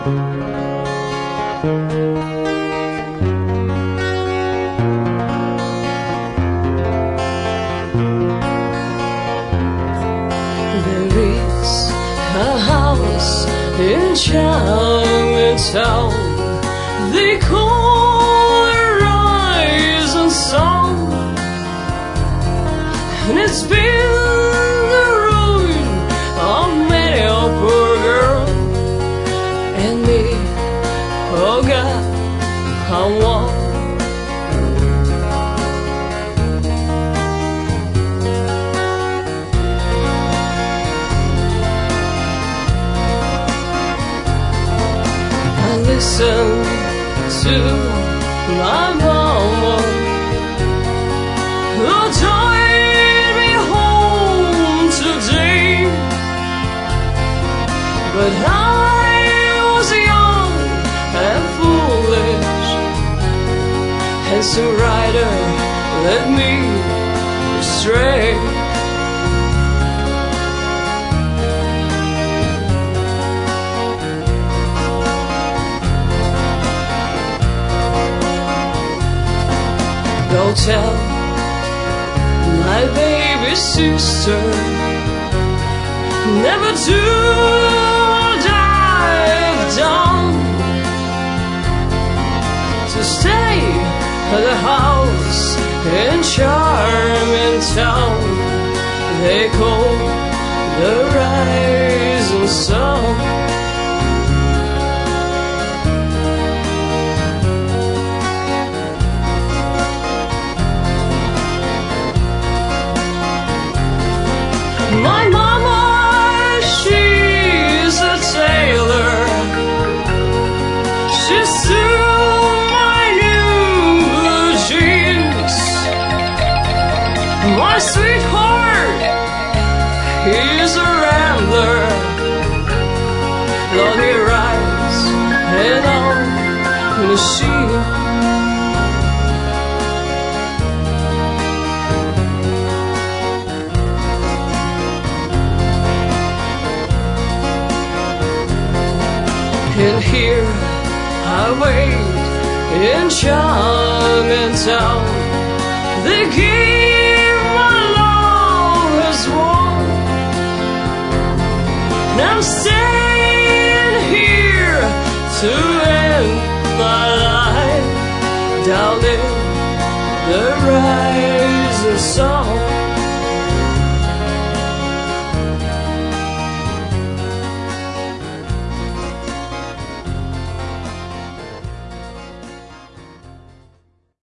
There is a house in Chinatown they call the Rising Sun, and it's been the ruin of many a poor girl and me. Oh God, I want listen to my mama, who tied me home today. But I was young and foolish, and some rider led me astray. Go tell my baby sister never to dive down, to stay at the house in charming town they call the Rising Sun. My mama, she's a tailor. She sewed my new blue jeans. My sweetheart, he's a rambler. Long he rides and on the machine. And here I wait in charming town. They give my love as one, and I'm staying here to end my life down in the Rising Sun.